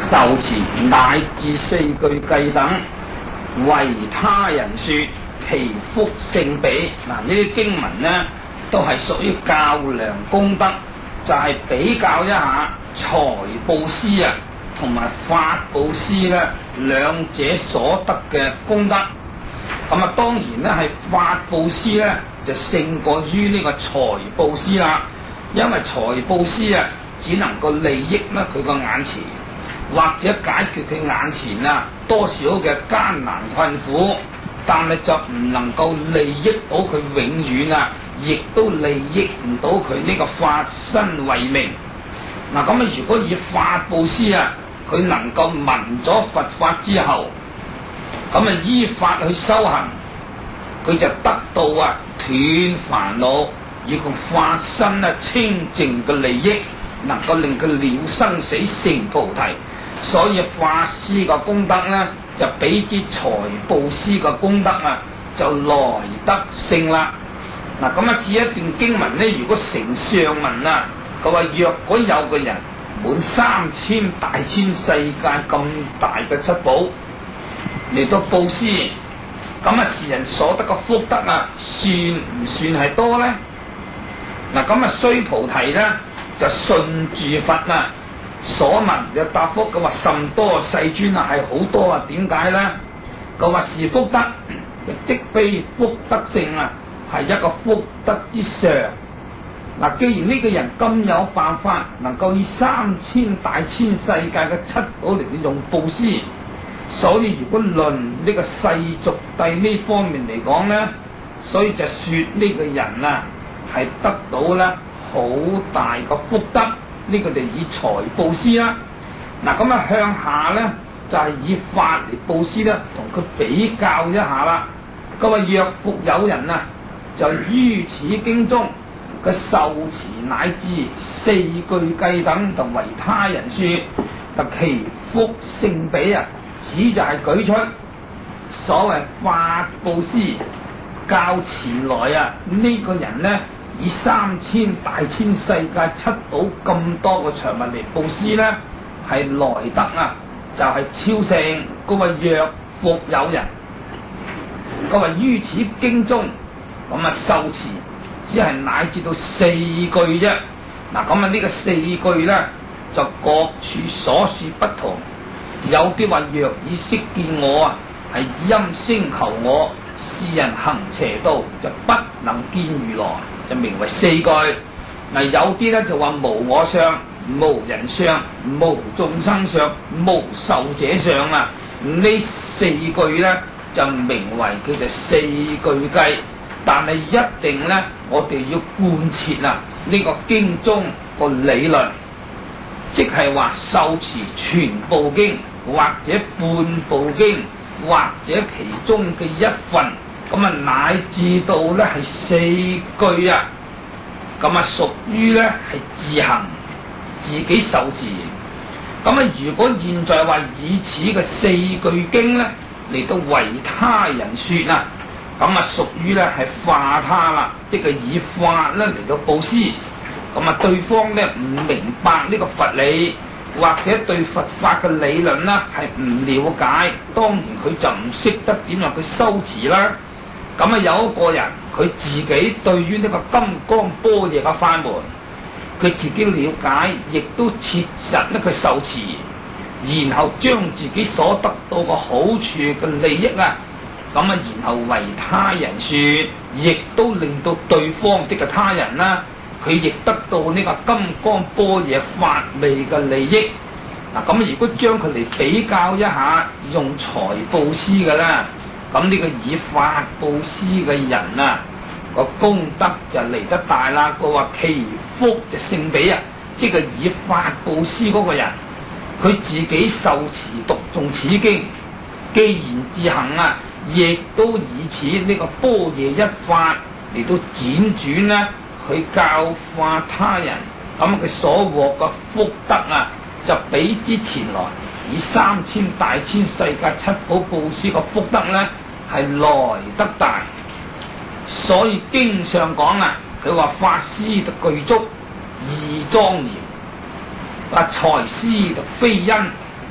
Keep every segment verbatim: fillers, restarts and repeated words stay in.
受持乃至四句偈等，為他人說，其福勝彼。嗱，呢啲經文呢，都係屬於較量功德，就係、是、比較一下財布施啊，同埋法布施咧，兩者所得嘅功德。咁啊，當然咧係法布施咧就勝過於呢個財布施啦，因為財布施啊，只能夠利益咧佢個眼前，或者解決佢眼前啊多少嘅艱難困苦，但係就唔能夠利益到佢永遠啊，亦都利益唔到佢呢個法身慧命。嗱，咁啊，如果以法布施啊，佢能夠聞咗佛法之後，咁啊依法去修行，佢就得到啊斷煩惱，以及法身啊清淨嘅利益，能夠令佢了生死成菩提。所以法施嘅功德咧，就比啲財布施嘅功德啊，就來得勝啦。嗱，咁啊，至一段經文咧，如果成上文啊，佢話若果有個人滿三千大千世界咁大嘅七寶嚟到布施，咁啊，是人所得嘅福德啊，算唔算係多咧？嗱，咁啊，須菩提咧就順住佛啊所聞嘅答覆，佢話甚多世尊啊，係好多啊，點解咧？佢話是福德，即非福德性啊，係一個福德之上。嗱，既然呢個人咁有辦法，能夠以三千大千世界嘅七寶嚟到用布施，所以如果論呢個世俗諦呢方面嚟講咧，所以就說呢個人啊係得到咧好大個福德。呢個就以財布施啦。嗱，咁啊向下咧就係、是、以法嚟布施啦，同佢比較一下啦。佢話若復有人啊，就於此經中嘅受持乃至四句偈等，就為他人說，就其福勝彼啊！此就係舉出所謂法布施較前來啊，呢、這個人咧。以三千大千世界七寶咁多個長物嚟布施咧，係來得啊，就係、是、超勝。佢話若復有人，佢話於此經中咁啊受持，只係乃至到四句啫。嗱，咁啊呢個四句咧就各處所說不同。有啲話若以識見我啊，係音聲求我，是人行邪道，就不能見如來。就名為四句。嗱，有啲咧就話無我相、無人相、無眾生相、無壽者相啊。呢四句咧就名為叫做四句偈。但係一定咧，我哋要貫徹啊呢個經中個理論，即係話受持全部經，或者半部經，或者其中嘅一份。咁啊，乃至到咧係四句啊，咁啊屬於咧係自行自己受持。咁啊，如果現在話以此嘅四句經咧嚟到為他人說啊，咁啊屬於咧係化他啦，即係以法咧嚟到布施。咁啊，對方咧唔明白呢個佛理，或者對佛法嘅理論啦係唔了解，當然佢就唔識得點樣去修持啦。咁啊，有一個人佢自己對於呢個金剛般若嘅法門，佢自己了解，亦都切實咧佢受持，然後將自己所得到嘅好處嘅利益啊，咁啊，然後為他人說，亦都令到對方即係他人啦，佢亦得到呢個金剛般若法味嘅利益。嗱，咁如果將佢嚟比較一下，用財布施嘅啦。咁呢個以法布施嘅人啊，個功德就嚟得大啦。佢話其福就勝彼啊，即係以法布施嗰個人，佢自己受持讀誦此經，既然自行啊，亦都以此呢個般若一法嚟到輾轉咧，去教化他人。咁佢所獲嘅福德啊，就比之前來以三千大千世界七寶布施個福德咧係來得大。所以經上講啊，佢話法施就具足義莊嚴，話財施就非因，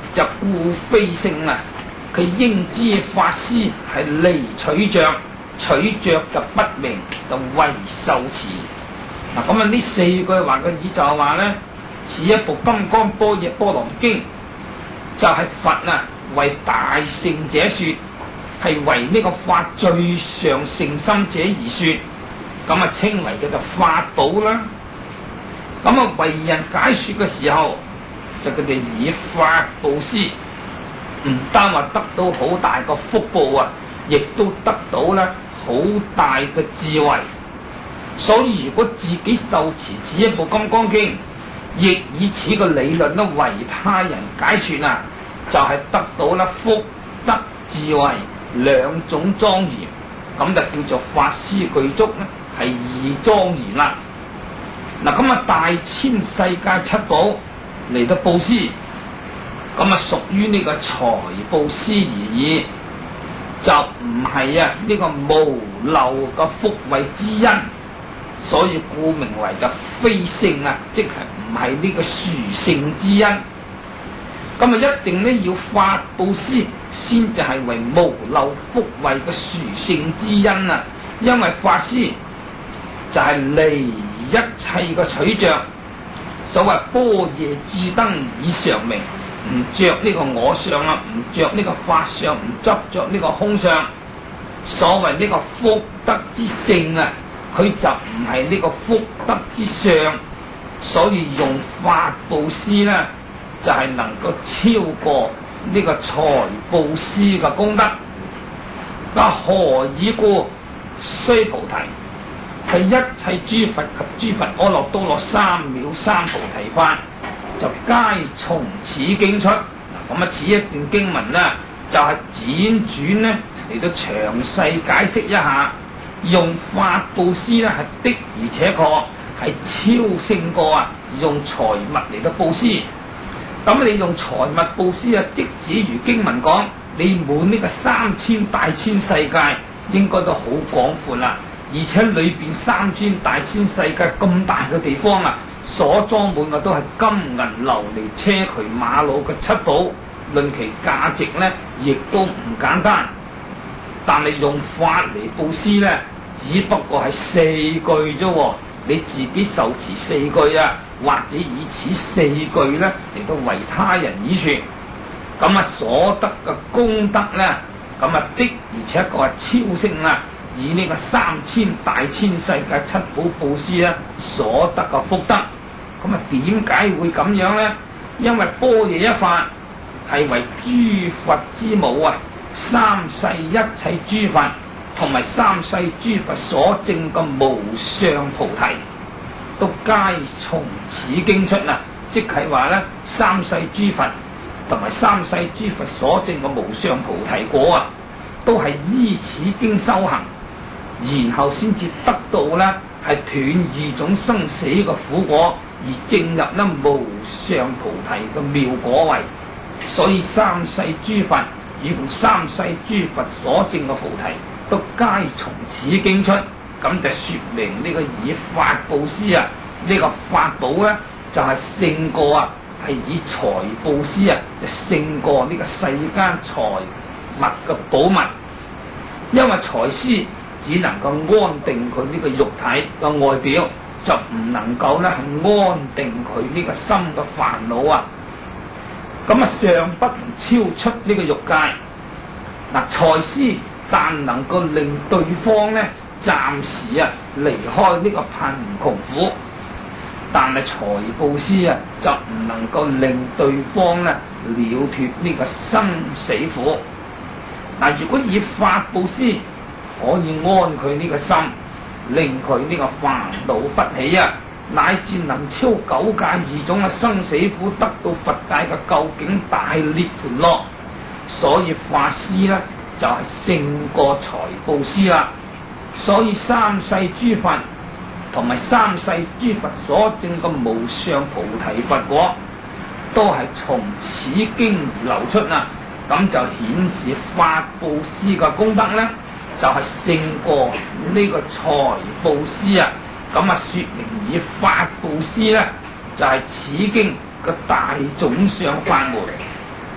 就故非聖啊！佢應知法師係離取着，取着就不明，就為受持。嗱，咁啊呢四句話嘅意就係話咧，似一部《金剛般若波羅經》，就係、是、佛啊為大聖者說，係為呢個法最上誠心者而說，咁啊稱為叫做法寶啦。咁啊為人解說嘅時候，就佢哋以法布施，唔單話得到好大個福報啊，亦都得到咧好大嘅智慧。所以如果自己受持此一部《金剛經》，亦以此個理論咧為他人解說啊，就係、是、得到咧福德智慧兩種莊嚴，咁就叫做法師具足咧，係二莊嚴啦。嗱，咁啊大千世界七寶嚟到布施，咁啊屬於呢個財布施而已，就唔係啊呢個無漏嘅福慧之因，所以故名為就非聖啊，即係唔係呢個殊勝之因。咁啊一定咧要法布施先至係為無漏福慧嘅殊勝之因啊，因為法師就係離一切嘅取着。所謂般若智燈以常明，唔着呢個我相啊，唔着呢個法相，唔執着呢個空相。所謂呢個福德之性啊，佢就唔係呢個福德之相，所以用法布施咧，就係、是、能夠超過呢個財布施嘅功德。嗱，何以故？須菩提。係一切諸佛及諸佛阿耨多羅三藐三菩提法，就皆從此經出。咁啊，此一段經文呢，就係輾轉呢嚟到詳細解釋一下，用法布施呢係的而且確係超勝過啊用財物嚟到布施。咁你用財物布施啊，即使如經文講，你滿呢個三千大千世界，應該都好廣闊啦。而且裏邊三千大千世界咁大嘅地方啊，所裝滿嘅都係金銀琉璃車渠馬路嘅七寶，論其價值咧，亦都唔簡單。但係用法嚟布施咧，只不過係四句啫，你自己受持四句啊，或者以此四句咧嚟到為他人以說，咁啊所得嘅功德咧，咁啊的而且確係超勝啊！以呢個三千大千世界七寶布施咧所得嘅福德，咁啊點解會咁樣咧？因為般若一法係為諸佛之母啊，三世一切諸佛同埋三世諸佛所證嘅無上菩提，都皆從此經出啊！即係話咧，三世諸佛同埋三世諸佛所證嘅無上菩提果啊，都係依此經修行。然後先至得到咧，係斷二種生死嘅苦果，而證入咧無上菩提嘅妙果位。所以三世諸佛與同三世諸佛所證嘅菩提，都皆從此經出。咁就說明呢個以法布施啊，呢、這個法寶咧就係、是、勝過啊，係以財布施啊，就勝過呢個世間財物嘅寶物，因為財施只能夠安定佢呢個肉體嘅外表，就唔能夠咧係安定佢呢個心嘅煩惱啊。咁啊，尚不能超出呢個欲界。嗱，財施但能夠令對方咧暫時啊離開呢個貧窮苦，但係財布施啊就唔能夠令對方咧了脫呢個生死苦。嗱，如果以法布施，可以安佢呢個心，令佢呢個煩惱不起啊，乃至能超九界二種嘅生死苦，得到佛界嘅究竟大涅槃樂。所以法施呢，就係、是、勝過財布施啦。所以三世諸佛同埋三世諸佛所證嘅無上菩提佛果，都係從此經而流出啊。咁就顯示法布施嘅功德呢，就係勝過呢個財布施啊！咁啊，說明以法布施咧，就係、是、此經嘅大總相法門。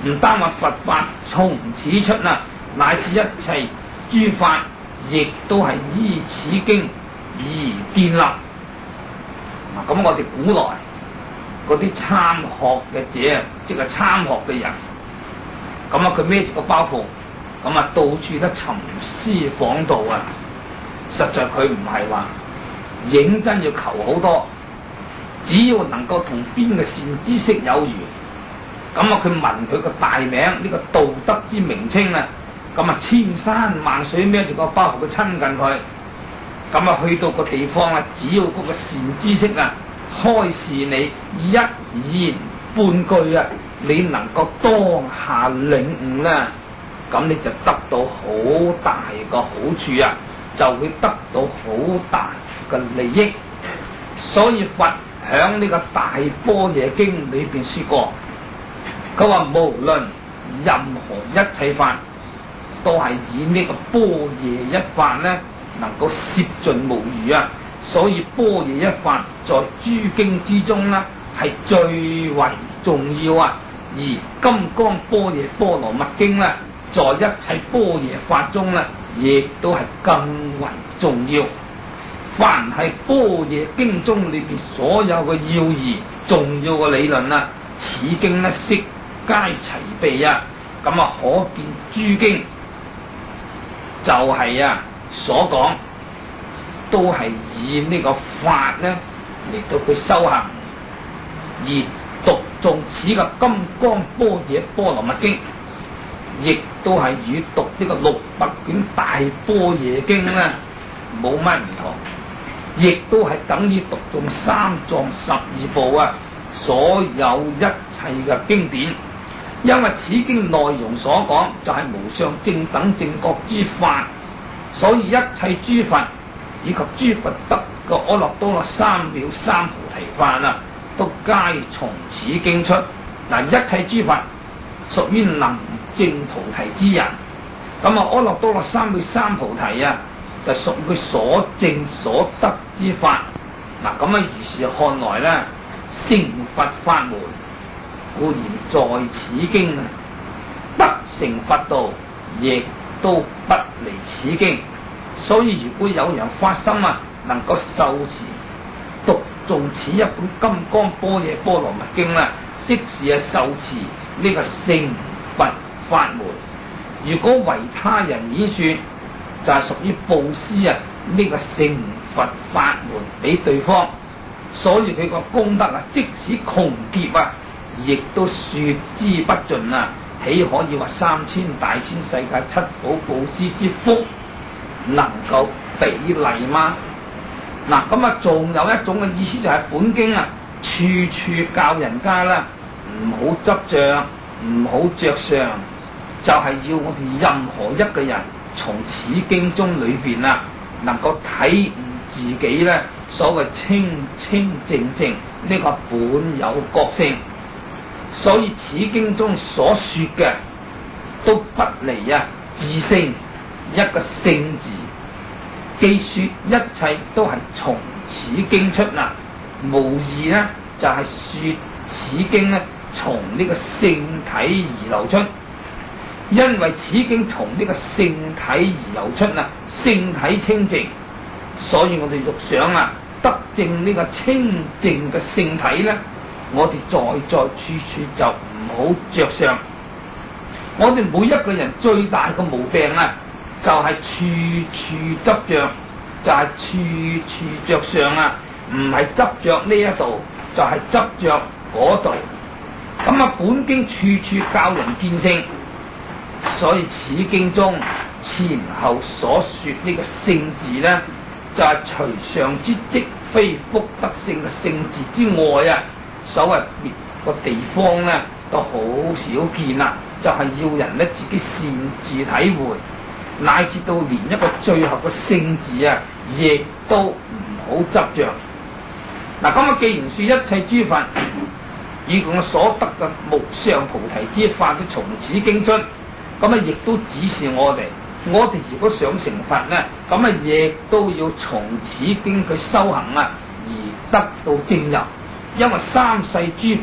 唔單話佛法從此出啊，乃至一切諸法，亦都係依此經而建立。嗱，咁我哋古來嗰啲參學嘅者，即係參學嘅人，咁啊佢孭住個包袱，咁啊到處都尋師訪道啊，實在佢唔係話認真要求好多，只要能夠同邊個善知識有緣，咁啊佢問佢個大名呢、這個道德之名稱啊，咁啊千山萬水孭住個包袱去親近佢。咁啊，去到個地方啊，只要嗰個善知識啊，開示你一言半句啊，你能夠當下領悟咧，咁你就得到好大個好處啊，就會得到好大嘅利益。所以佛響呢個大般若經裏邊說過，佢話無論任何一切法，都係以呢個般若一法咧，能夠攝盡無餘啊！所以般若一法在諸經之中呢，係最為重要啊！而金剛般若波羅蜜經呢，在一切般若法中呢，亦都係更為重要。凡係般若經中裏邊所有嘅要義、重要嘅理論啊，此經呢悉皆齊備啊！咁啊，可見諸經就係、是、啊。所講都係以呢個法咧嚟到去修行，而讀誦此嘅金剛般若波羅蜜經，亦都係與讀呢個六百卷大般若經咧冇乜唔同，亦都係等於讀誦三藏十二部啊，所有一切嘅經典。因為此經內容所講就係無上正等正覺之法。所以一切諸佛以及諸佛得個阿耨多羅三藐三菩提法啊，都皆從此經出。嗱，一切諸佛屬於能證菩提之人，咁啊阿耨多羅三藐三菩提啊，就屬佢所證所得之法。嗱，咁啊如是看來咧，成佛法門固然在此經啊，得成佛道亦都不離此經。所以如果有人發心啊，能夠受持讀誦此一本金剛般若波羅蜜經啦，即是係受持呢個成佛法門。如果為他人演說，就係、是、屬於布施啊呢個成佛法門俾對方。所以佢個功德啊，即使窮劫啊，亦都說之不盡啊！豈可以話三千大千世界七寶布施之福能夠比例嗎？嗱，咁啊，仲有一種嘅意思就係本經啊，處處教人家啦，唔好執着，唔好着相，就係、是、要我哋任何一個人從此經中裏邊啊，能夠體悟自己咧所謂清清淨淨呢、這個本有覺性。所以此經中所說嘅都不離啊自性一個性字，既說一切都係從此經出嗱，無疑呢就係、是、說此經呢從呢個性體而流出，因為此經從呢個性體而流出啊，性體清淨，所以我哋欲想啊得證呢個清淨嘅性體呢，我哋在在處處就唔好着相。我哋每一個人最大嘅毛病啊，就係、是、處處執着，就係、是、處處着相啊，唔係執着呢一度，就係、是、執着嗰度。咁啊，本經處處教人見性，所以此經中前後所說呢個性字呢，就係、是、除上之即非福德性嘅性字之外啊，所謂別個地方咧都好少見啦，就係、是、要人咧自己擅自體會，乃至到連一個最後個聖字啊，亦都唔好執着。嗱，咁啊，既然說一切諸佛以共所得嘅無上菩提之法都從此經出，咁啊，亦都指示我哋，我哋如果想成佛咧，咁啊，亦都要從此經去修行啊，而得到證入。因為三世諸佛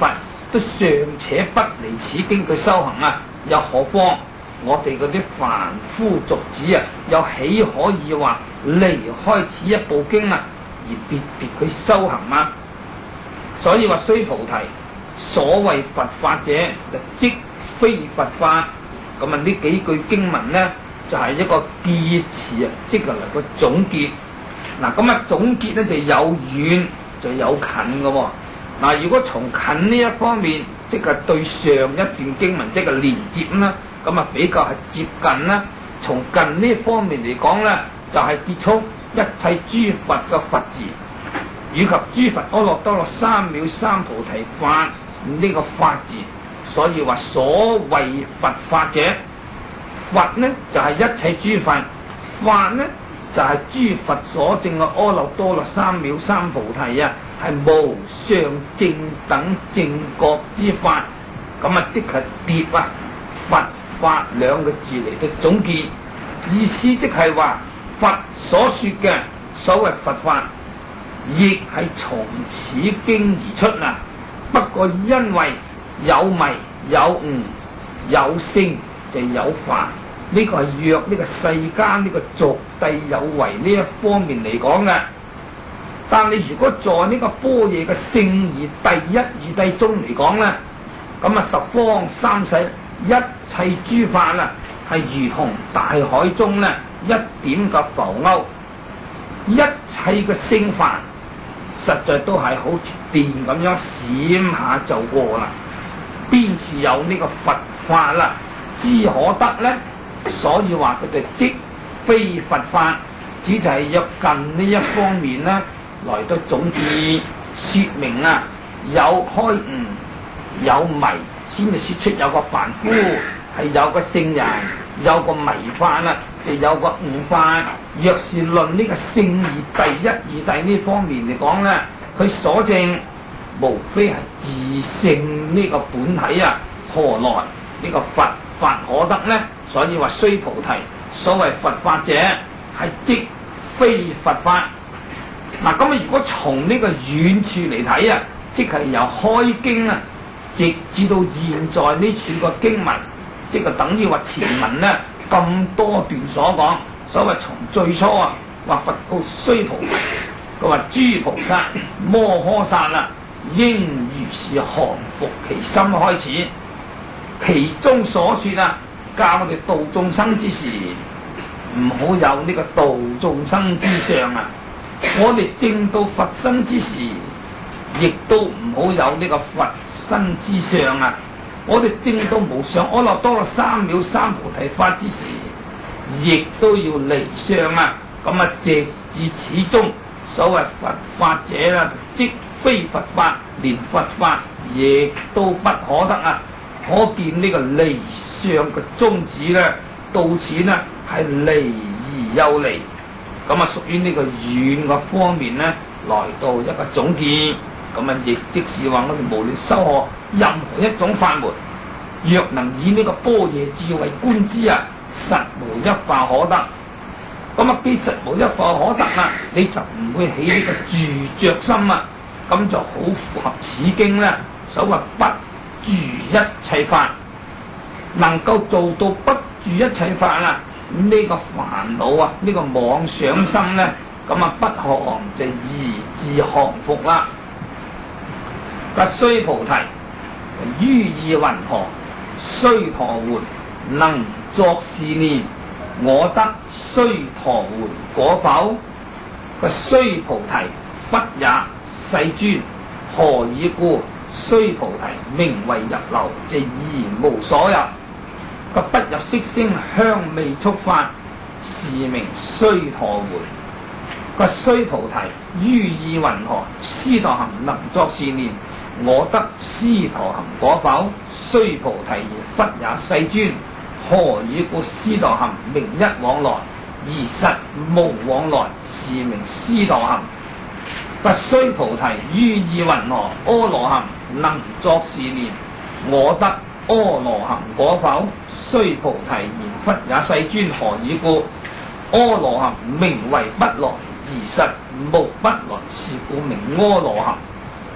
都尚且不離此經去修行啊，又何況我哋嗰啲凡夫俗子啊，又豈可以話離開此一部經啊，而別別去修行啊？所以話須菩提，所謂佛法者，就即非佛法。咁啊，呢幾句經文呢，就係、是、一個結詞啊，即係嚟個總結。嗱，咁啊總結咧就有遠就有近嘅喎。嗱，如果從近呢一方面，即係對上一段經文即係連接啦，咁啊比較係接近啦。從近呢方面嚟講咧，就係、是、結束一切諸佛嘅佛字，以及諸佛阿耨多羅三藐三菩提法呢、這個法字。所以話所謂佛法者，佛呢就係、是、一切諸佛，法呢就係、是、諸佛所證嘅阿耨多羅三藐三菩提啊，係無上正等正覺之法。咁啊，即係疊啊佛法兩個字嚟到總結，意思即係話佛所說嘅所謂佛法，亦係從此經而出啊。不過因為有迷有悟有聖就有法，呢、這個係若呢個世間呢個俗諦有為呢一方面嚟講嘅。但你如果在呢個般若嘅聖義第一義諦中嚟講咧，咁啊十方三世一切諸法啊，係如同大海中咧一點嘅浮鈎，一切嘅聖法實在都係好似電咁樣閃下就過啦。邊處有呢個佛法啦？之可得呢？所以話佢哋即非佛法，只就係若近呢一方面呢，來到總結說明啊，有開悟有迷，先至說出有個凡夫係有個聖人，有個迷法啦，就有個悟法。若是論呢個聖義第一義諦呢方面嚟講呢，佢所證無非係自性呢個本體啊，何來呢個佛法可得呢？所以話須菩提，所謂佛法者係即非佛法。嗱，咁啊，如果從呢個遠處嚟睇啊，即係由開經啊，直至到現在呢處個經文，即係等於話前文呢咁多段所講，所謂從最初啊，話佛告須菩提，佢話諸菩薩摩訶薩啊，應如是降伏其心開始，其中所說啊，教我哋度眾生之時，唔好有呢個度眾生之相啊。我哋證到佛身之時，亦都唔好有呢個佛身之相啊。我哋證到無上阿耨多羅三藐三菩提法之時，亦都要離相啊。咁啊，直至始終所謂佛法者啦，即非佛法，連佛法亦都不可得啊！可見呢個離相嘅宗旨咧，到此呢係離而又離，咁啊屬於呢個遠嘅方面呢，來到一個總結。咁啊，亦即是話我哋無論修學任何一種法門，若能以呢個般若智慧觀之啊，實無一法可得。咁啊，既實無一法可得啊，你就唔會起呢個住着心啊。咁就好符合此經咧，所謂不住一切法，能夠做到不住一切法啊，呢、這個煩惱啊，呢、這個妄想心咧，咁啊不降就而自降伏啦。嗱，須菩提，於意云何？須陀洹，能作是念：我得須陀洹果否？個須菩提，不也。世尊，何以故？須菩提，名為入流，就而無所入。個不入色聲香味觸法，是名須陀洹。個須菩提，於意云何？斯陀含能作是念：我得斯陀含果否？須菩提言：不也。世尊，何以故？斯陀含名一往來，而實無往來，是名斯陀含。不須菩提，於意云何？阿羅漢能作是念：我得阿羅漢果否？須菩提言：不也。世尊，何以故？阿羅漢名為不來，而實無不來，是故名阿羅漢。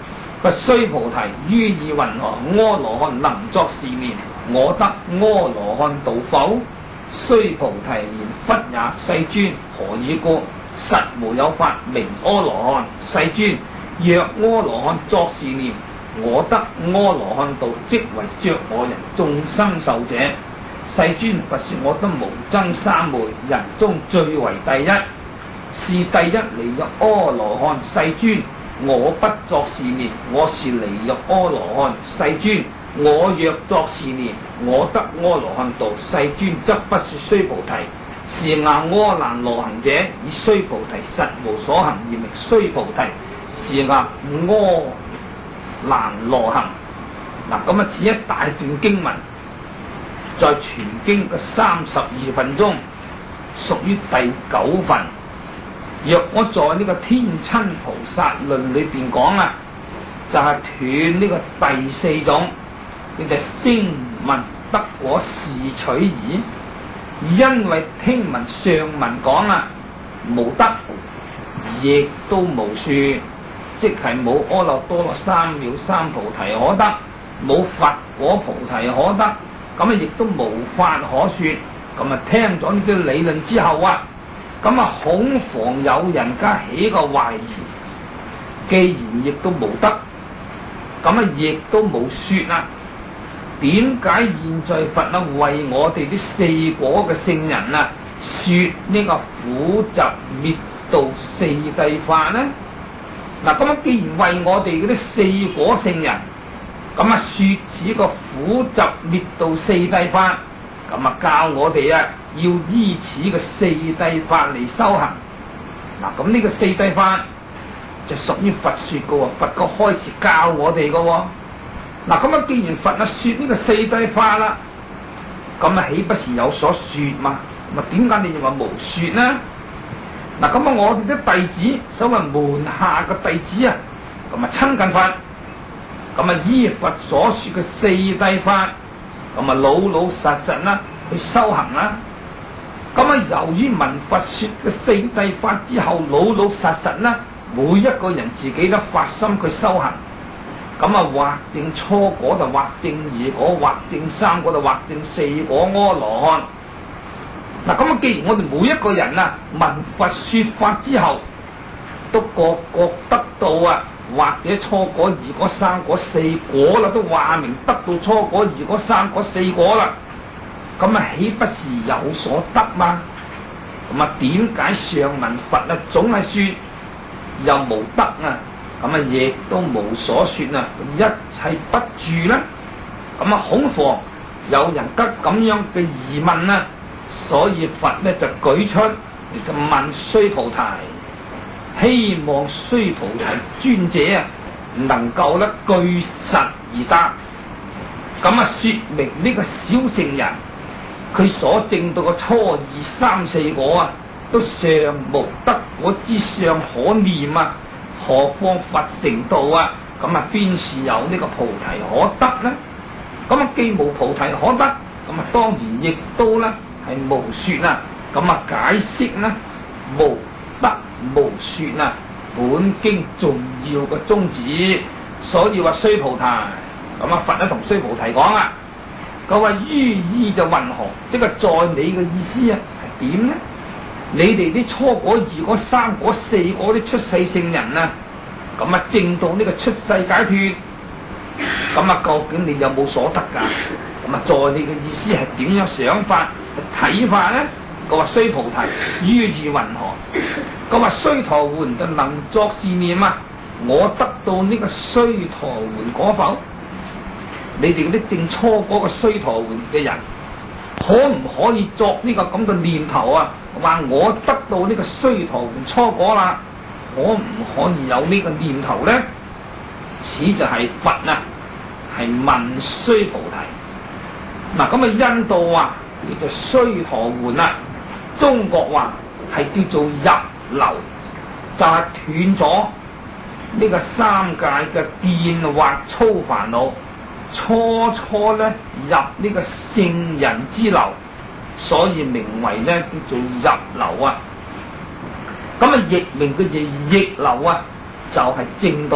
個須菩提於意云何？阿羅漢能作是念，我得阿羅漢道否？須菩提言：不也，世尊。何以故？實無有法名阿羅漢。世尊，若阿羅漢作是念，我得阿羅漢道，即為着我人眾生受者。世尊，佛說我得無爭三昧，人中最為第一，是第一離欲阿羅漢。世尊，我不作是念，我是離欲阿羅漢。世尊，我若作是念，我得阿羅漢道。世尊則不說須菩提，是亞阿難羅行者，以須菩提實無所行而名須菩提，是亞阿難羅行。嗱，咁啊，此一大段經文，在全經嘅三十二份中，屬於第九份。若我在呢個天親菩薩論裏邊講啊，就係、是、斷呢個第四種，你就聲聞得果是取矣。因為聽聞上文講啊，無得，亦都無說，即係冇阿耨多羅三藐三菩提可得，冇佛果菩提可得，咁啊亦都無法可說。咁啊聽咗呢啲理論之後啊，咁啊恐防有人家起個懷疑，既然亦都無得，咁啊亦都無說啊。點解現在佛啊為我哋啲四果嘅聖人啊說呢個苦集滅道四諦法呢？嗱，咁啊既然為我哋嗰啲四果聖人咁啊說此個苦集滅道四諦法，咁啊教我哋啊要依此個四諦法嚟修行。嗱，咁呢個四諦法就屬於佛說嘅喎，佛個開始教我哋嘅喎。嗱，咁啊，既然佛啊說呢個四諦法啦，咁啊豈不是有所說嘛？咁啊，點解你又話無說呢？嗱，咁啊，我哋啲弟子，所謂門下嘅弟子啊，咁啊親近佛，咁啊依佛所說嘅四諦法，咁啊老老實實啦去修行啦。咁啊，由於聞佛說嘅四諦法之後，老老實實啦，每一個人自己都發心去修行。咁啊，或證初果就或證二果，或證三果就或證四果阿羅漢。嗱，咁啊，既然我哋每一個人啊聞佛說法之後，都個個得到啊，或者初果、二果、三果、四果啦，都話明得到初果、二果、三果、四果啦，咁啊，豈不是有所得嘛？咁啊，點解上聞佛啊總係說又無得啊？咁啊，亦都無所說啊！一切不住啦。咁啊，恐防有人得咁樣嘅疑問啊，所以佛咧就舉出嚟就問須菩提，希望須菩提尊者啊能夠咧據實而答。咁啊，說明呢個小乘人佢所證到嘅初二三四果啊，都尚無得果之相可念啊！何況佛成道啊？咁啊，邊是有呢個菩提可得呢？咁啊，既無菩提可得，咁啊，當然亦都咧係無說啊。咁啊，解釋呢，無得無說啊，本經重要嘅宗旨。所以話須菩提，咁啊，佛咧同須菩提講啊，佢話於意就云何？即係在你嘅意思啊，係點呢？你哋啲初果、二果、三果、四果啲出世聖人啊，咁啊證到呢個出世解脫，咁啊究竟你有冇所得㗎？咁啊在你嘅意思係點樣想法、睇法咧？佢話須菩提，於意云何？佢話須陀洹就能作是念啊！我得到呢個須陀洹果否？你哋嗰啲證初果嘅須陀洹嘅人，可唔可以作呢個咁嘅念頭啊？話我得到呢個須陀洹初果啦，可唔可以有呢個念頭咧？此就係佛啊，係問須菩提。嗱，咁啊印度話叫做須陀洹啊，中國話係叫做入流，就係斷咗呢個三界嘅見惑粗煩惱。初初咧入呢個聖人之流，所以名為咧叫做入流啊。咁啊譯名嘅嘢逆流啊，就係、是、正道。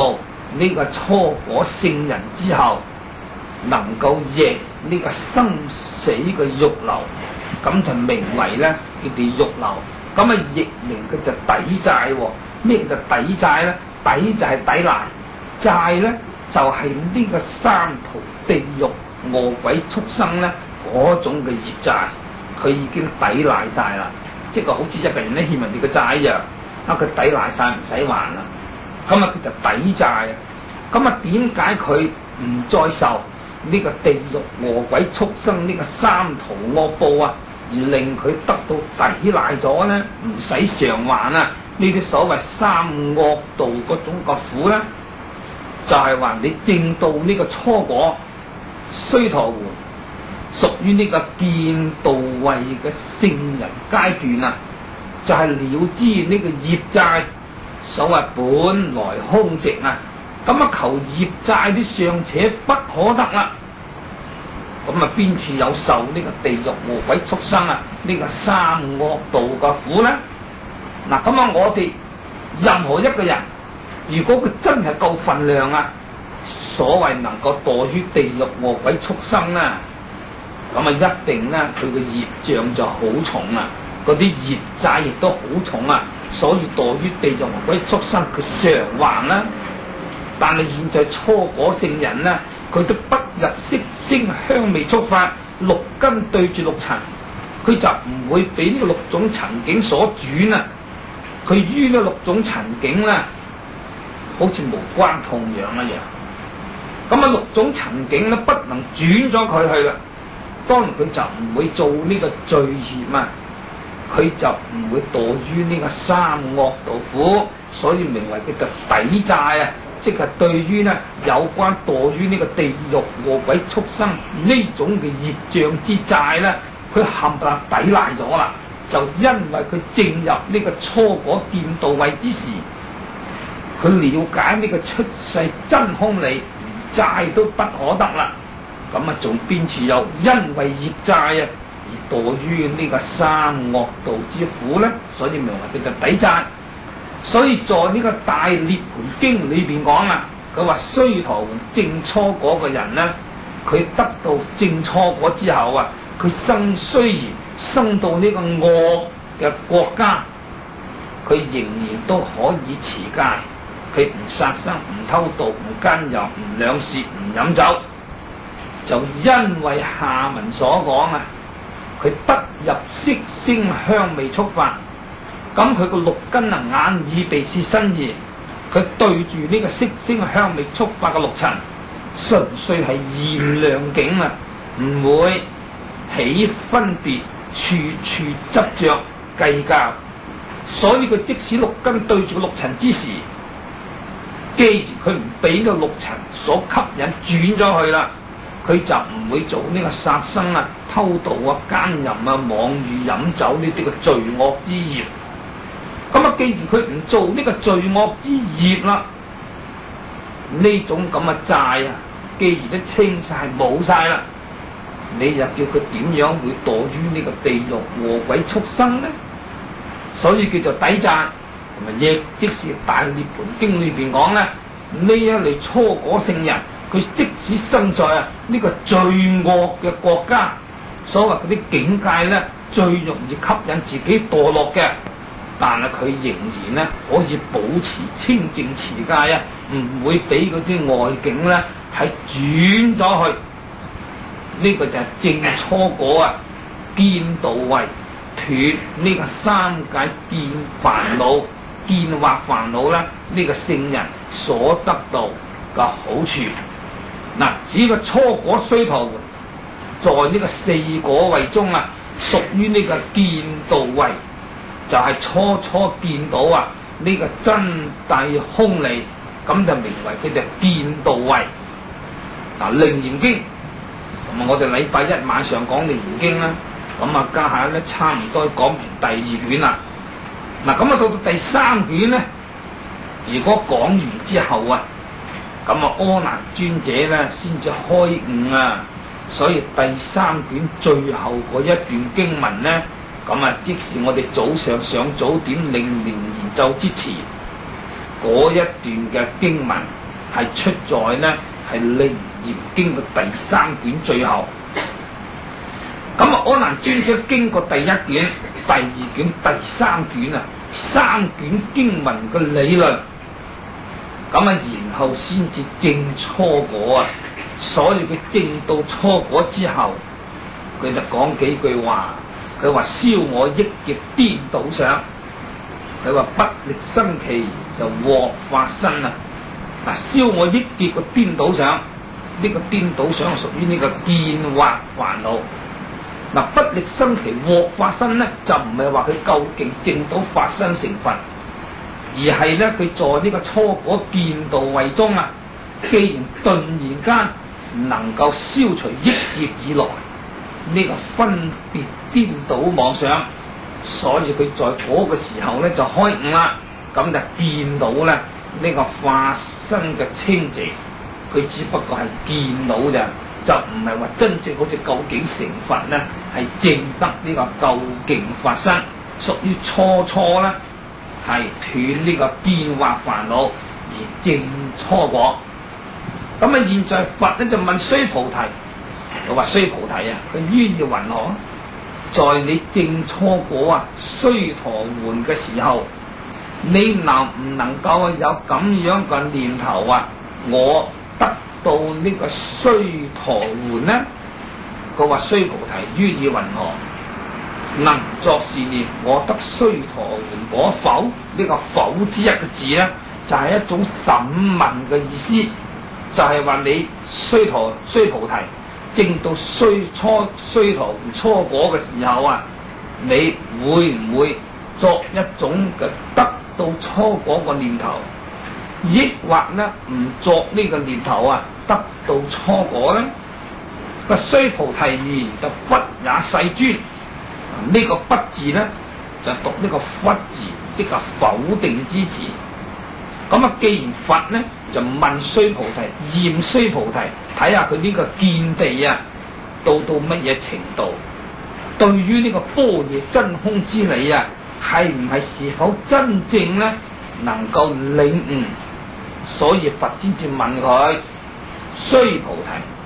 呢個初果聖人之後，能夠逆呢個生死嘅欲流，咁就名為咧叫做欲流。咁啊，譯名佢就抵債。咩叫抵債咧？抵就係抵賴，債咧就係、是、呢個三途地獄餓鬼畜生咧嗰種嘅業債，佢已經抵賴晒啦。即係好似一個人咧欠人哋嘅債一樣，啊佢抵賴晒唔使還啦。咁啊，佢就抵債啊。咁啊，點解佢唔再受呢個地獄餓鬼畜生呢個三途惡報啊？而令佢得到抵賴咗咧，唔使償還啊！呢啲所謂三惡道嗰種個苦咧，就係、是、話你證到呢個初果須陀洹，屬於呢個見道位嘅聖人階段啊，就係、是、了知呢個業債，所謂本來空寂啊，咁啊求業債啲尚且不可得啦。咁啊，邊處有受呢個地獄餓鬼畜生啊？呢、這個三惡道嘅苦咧？嗱，咁啊，我哋任何一個人，如果佢真係夠份量啊，所謂能夠墮於地獄餓鬼畜生咧，咁啊一定咧，佢嘅業障就好重啊，嗰啲業債亦都好重啊，所以墮於地獄餓鬼畜生，佢償還啦。但係現在初果聖人咧，佢都不入色聲香味觸法六根對住六塵，佢就唔會俾呢個六種塵境所轉啊！佢於呢六種塵境咧，好似無關痛癢一樣。咁啊，六種塵境咧不能轉咗佢去啦。當然佢就唔會做呢個罪業啊，佢就唔會墮於呢個三惡道苦，所以名為叫做抵債啊！即係對於咧有關墮於呢個地獄餓鬼畜生呢種嘅業障之債咧，佢冚唪唥抵賴咗啦。就因為佢證入呢個初果見道位之時，佢了解呢個出世真空理，債都不可得啦。咁啊，仲邊處有因為業債啊而墮於呢個三惡道之苦咧？所以名為叫做抵債。所以在呢個大涅槃經裏邊講啊，佢話須陀洹證初果嘅人咧，佢得到證初果之後啊，佢生雖然生到呢個惡嘅國家，佢仍然都可以持戒，佢唔殺生、唔偷盜、唔奸淫、唔兩舌、唔飲酒，就因為下文所講啊，佢不入色聲香味觸法。咁佢個六根啊，眼耳鼻舌身意，佢對住呢個色聲香味觸法嘅六塵，純粹係現量境啊，唔會起分別，處處執着計較。所以佢即使六根對住個六塵之時，既然佢唔俾呢個六塵所吸引轉咗去啦，佢就唔會做呢個殺生啊、偷盜啊、奸淫啊、妄語飲酒呢啲嘅罪惡之業。咁啊，既然佢唔做呢個罪惡之業啦，呢種咁嘅債啊，既然都清晒冇晒啦，你又叫佢點樣會墮於呢個地獄餓鬼畜生呢？所以叫做抵債，同埋亦即是大涅槃經裏邊講咧，呢一類初果聖人，佢即使生在啊呢個最惡嘅國家，所謂嗰啲境界咧，最容易吸引自己墮落嘅。但係佢仍然咧可以保持清淨持戒啊，唔會俾嗰啲外境咧係轉咗去。呢、這個就係證初果啊，見道位脫呢個三界見煩惱、見惑煩惱咧，呢、這個聖人所得到嘅好處。嗱，指個初果須陀洹，在呢個四果位中啊，屬於呢個見道位。就係初初見到啊呢、這個真諦空理，咁就名為叫做見道位。嗱，楞嚴經咁啊，我哋禮拜一晚上講楞嚴經啦，咁啊家下咧差唔多講完第二卷啦。嗱，咁啊到到第三卷咧，如果講完之後啊，咁啊阿難尊者咧先至開悟啊，所以第三卷最後嗰一段經文咧。咁啊，即是我哋早上上早點令靈研奏之前嗰一段嘅經文， 係出在呢係《楞嚴經》嘅第三卷最後。咁啊，阿難尊者經過第一卷、第二卷、第三卷啊，三卷經文嘅理論，咁啊，然後先至證初果啊。所以佢證到初果之後，佢就講幾句話。佢話燒我憶劫顛倒想，佢話不力生期就獲法身啊！嗱，燒我憶劫個顛倒想，呢、這個顛倒想係屬於呢個見惑煩惱。嗱，不力生期獲法身咧，就唔係話佢究竟證到法身成佛，而係咧佢在呢個初果見道位中啊，既然頓然間能夠消除憶劫以來呢、這個分別顛倒妄想，所以佢在嗰個時候咧就開悟啦，咁就見到咧呢、這個法身嘅清淨，佢只不過係見到咋，就唔係話真正好似究竟成佛咧，係證得呢個究竟法身，屬於初初咧係斷呢個見惑煩惱而證初果。咁啊，現在佛咧就問須菩提。我話須菩提啊，佢於意云何？在你證初果啊，須陀洹嘅時候，你能唔能夠有咁樣嘅念頭啊？我得到呢個須陀洹呢？佢話須菩提於意云何？能作是念，我得須陀洹果否？呢、這個否之一個字咧，就係、是、一種審問嘅意思，就係、是、話你須陀須菩提。證到須初須陀洹初果嘅時候啊，你會唔會作一種嘅得到初果個念頭，抑或呢唔作呢個念頭啊？得到初果呢？個須菩提言就忽也世尊，呢、這個不字呢就讀呢個忽字，即係否定之詞。咁啊，既然佛呢就問須菩提，驗須菩提，睇下佢呢個見地啊，到到乜嘢程度？對於呢個般若真空之理啊，係唔係是否真正呢能夠領悟？所以佛先至問佢：須菩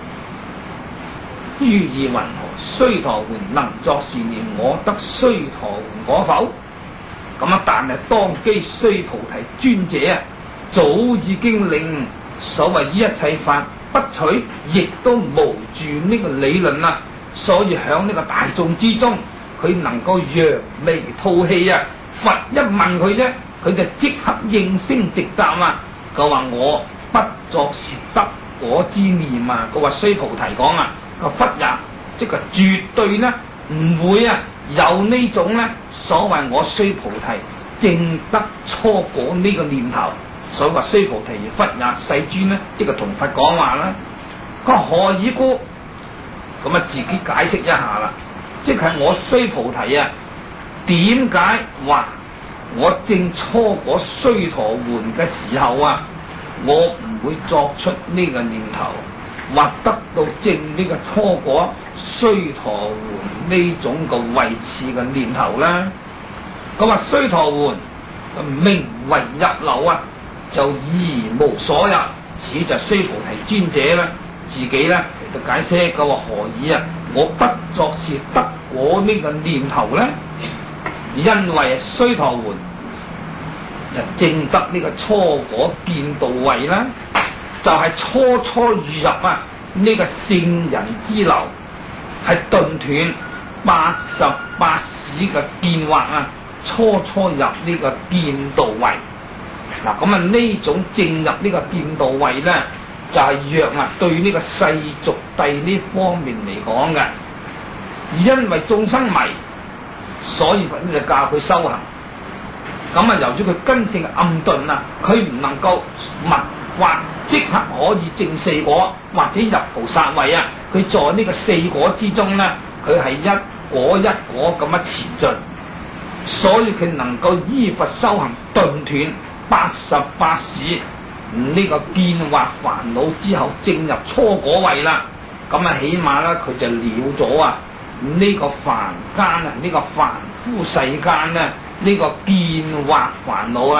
提，於意云何？須陀洹能作是念，我得須陀洹果否？咁啊，但係當機須菩提尊者啊，早已經領悟所謂一切法不取，亦都無住呢個理論啦。所以響呢個大眾之中，佢能夠揚眉吐氣啊！佛一問佢啫，佢就即刻應聲直答啊！佢話我不作是得果之念啊！佢話須菩提講啊，個忽也即係絕對呢唔會啊有呢種呢所謂我須菩提證得初果呢個念頭。所以話須菩提忽也世尊呢，即係同佛講話啦。佢何以故？咁啊，自己解釋一下啦。即係我須菩提啊，點解話我證初果須陀洹嘅時候啊，我唔會作出呢個念頭，或得到證呢個初果須陀洹呢種個位次嘅念頭啦？佢話須陀洹名為入流啊，就疑無所入，此就須菩提尊者啦，自己咧嚟到解釋，佢話何以啊？我不作是得果呢個念頭咧？因為須陀洹就證得呢個初果見道位啦，就係、是、初初遇入啊呢、這個聖人之流，係頓斷八十八使嘅見惑啊，初初入呢個見道位。嗱，咁啊呢種證入呢個見道位咧，就係、是、若啊對呢個世俗諦呢方面嚟講嘅，而因為眾生迷，所以佛就教佢修行。咁啊，由於佢根性暗鈍啊，佢唔能夠物或即刻可以證四果，或者入菩薩位啊。佢在呢個四果之中咧，佢係一果一果咁樣前進，所以佢能夠依佛修行頓斷八十八使呢個見惑煩惱之後，證入初果位啦。咁啊，起碼咧佢就了咗啊呢個凡間啊呢個凡夫世間咧呢個見惑煩惱啊，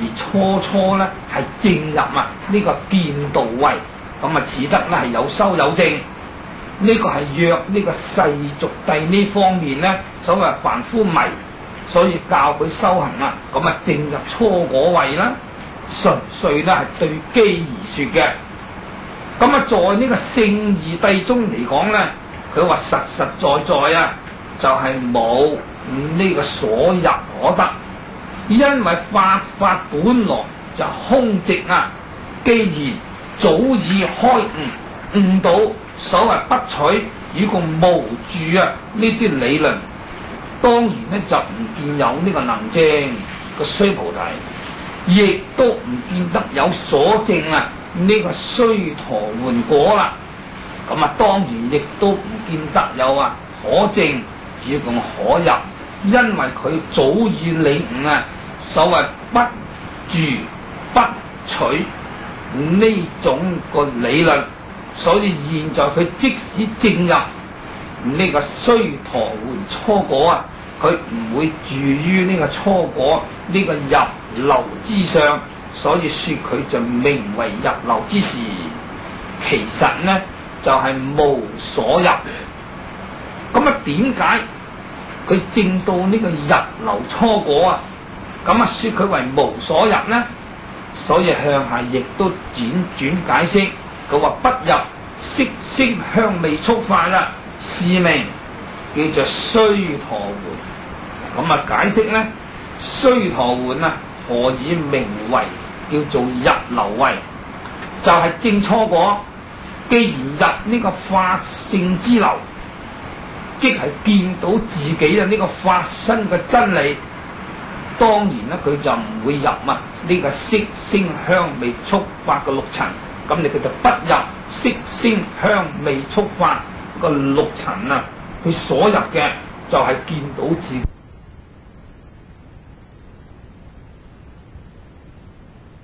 而初初咧係正入啊呢個見道位，咁啊似得咧係有修有證。呢、這個係約呢個世俗諦呢方面咧，所謂凡夫迷，所以教佢修行啊，咁啊正入初果位啦，純粹咧係對機而說嘅。咁啊，在呢個聖義諦中嚟講咧，佢話實實在在啊，就係冇呢個所入可得，因為法法本來就空寂啊。既然早已開悟悟到所謂不取與共無住啊呢啲理論，當然咧就唔見有呢個能證個須菩提，亦都唔見得有所證啊。呢個須陀洹果啦，咁啊當然亦都唔見得有啊可證與共可入，因為佢早已領悟啊所謂不住不取呢種個理論，所以現在佢即使證入呢個須陀洹初果啊，佢唔會住於呢個初果呢個入流之上。所以說佢就名為入流之時，其實呢就係、是、無所入。咁啊點解佢證到呢個入流初果啊？咁啊說佢為無所入呢？所以向下亦都輾轉解釋，佢話不入色聲香味觸法啦，是名叫做須陀洹。咁啊解釋呢，須陀洹啊何以名為叫做入流位？就係、是、證初果。既然入呢個法性之流，即係見到自己嘅呢個法身嘅真理，當然咧佢就唔會入啊呢個色聲香味觸法嘅六塵。咁你佢就不入色聲香味觸法個六塵啊，佢所入嘅就係見到自己。